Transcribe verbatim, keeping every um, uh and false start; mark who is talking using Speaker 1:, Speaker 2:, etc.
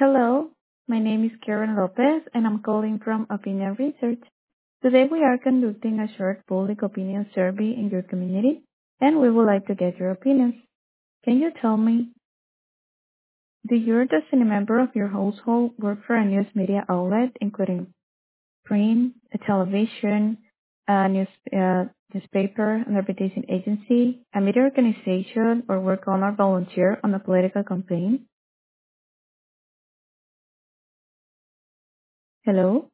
Speaker 1: Hello, my name is Karen Lopez and I'm calling from Opinion Research. Today we are conducting a short public opinion survey in your community and we would like to get your opinions. Can you tell me, do you or does any member of your household work for a news media outlet including print, a television, a news, uh, newspaper, an advertising agency, a media organization, or work on or volunteer on a political campaign? Hello?